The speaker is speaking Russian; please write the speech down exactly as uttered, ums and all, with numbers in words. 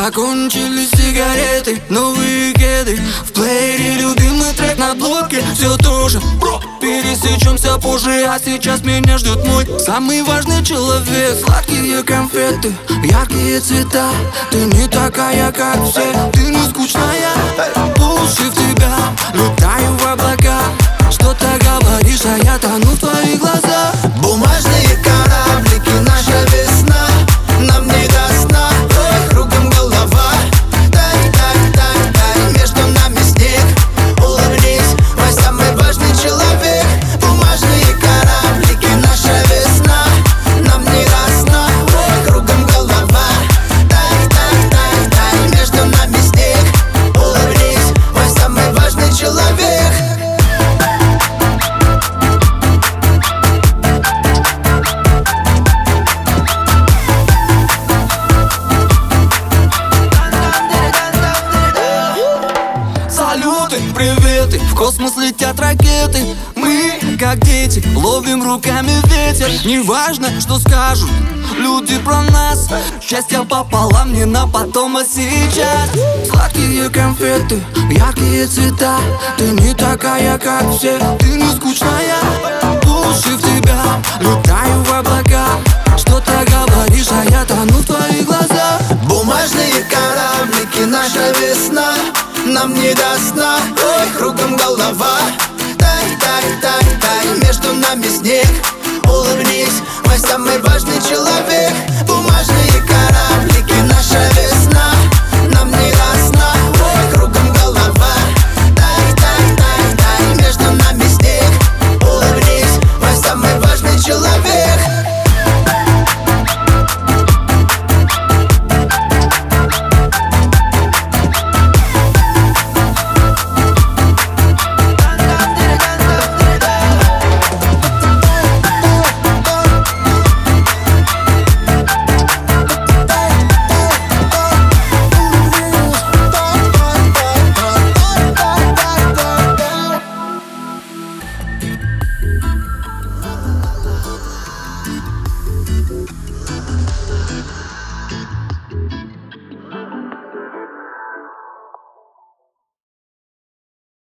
Закончились сигареты, новые кеды. В плеере любимый трек на блоке. Все тоже, бро, пересечемся позже. А сейчас меня ждет мой самый важный человек. Сладкие конфеты, яркие цвета. Ты не такая, как все. Ты не скучная, по уши в тебя. Летаю в облака. Что-то говоришь, а я тону в твоих глазах. Бумажные кораблики, наша весна. Нам не до сна, ой, кругом голова. Дай, дай, дай, дай, между нами снег. Улыбнись, мой самый важный человек. Бумажные кораблики, наша весна. Нам не до сна, ой, кругом голова. Дай, дай, дай, дай, между нами снег. Улыбнись, мой самый важный человек. Приветы, в космос летят ракеты. Мы, как дети, ловим руками ветер. Неважно, что скажут люди про нас. Счастье пополам, не на потом, а сейчас. Сладкие конфеты, яркие цвета. Ты не такая, как все. Ты не скучная, по уши в тебя. Летаю в облака. Что-то говоришь, а я тону в твоих глазах. Бумажные кораблики, наша весна. Нам не до сна, ой, кругом голова. Дай, дай, дай, дай, между нами снег. Улыбнись, мой самый важный человек.